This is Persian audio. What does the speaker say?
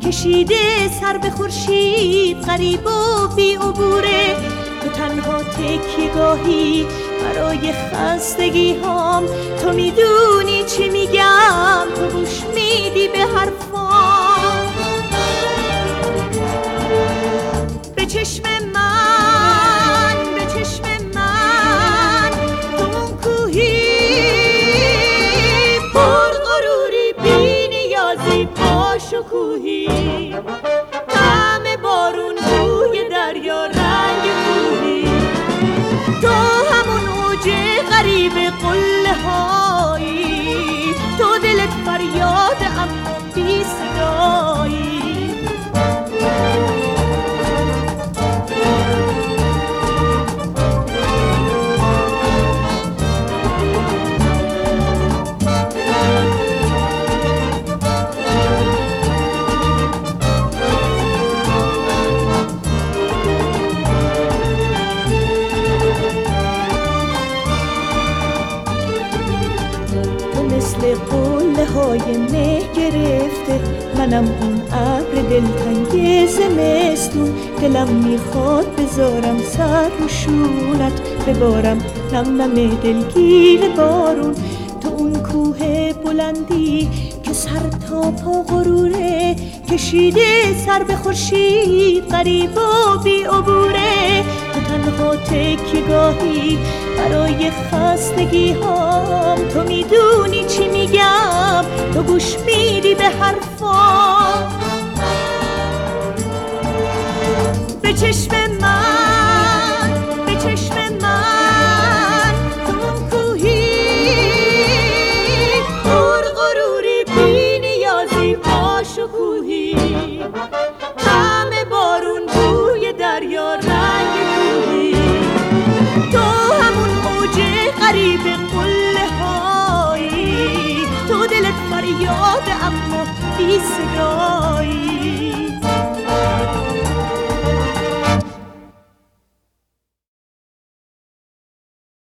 کشیده سر به خورشید غریب و بی عبوره. تو تنها تکیه‌گاهی برای خستگی هام، تو میدونی چی میگم، تو گوش میدی به حرفام. به چشم من، به چشم من، تو اون کوهی پر غروری بی نیازی با شکوهی، طعم بارون بوی دریا رنگ کوهی، تو همون اوج غریب قله هایی، تو دلت فریاد اما بی صدایی. مثل قله های مه گرفته، منم اون ابر دلتنگ زمستون، دلم میخواد بذارم سر رو شونت، ببارم نم نم دلگیر بارون. تو اون کوه بلندی که سر تا پا غروره، کشیده سر به خورشید غریب و بی عبوره. تو تنها تکیه‌گاهی برای خستگی هام، تو میدونی چی میگم، تو گوش میدی به حرفام. به چشم من، به چشم من، تو اون کوهی پر غروری بی نیازی با شکوهی، طعم بارون بوی دریا رنگ کوهی، تو همون اوج غریب قله هایی، تو دلت فریاد اما بی صدایی.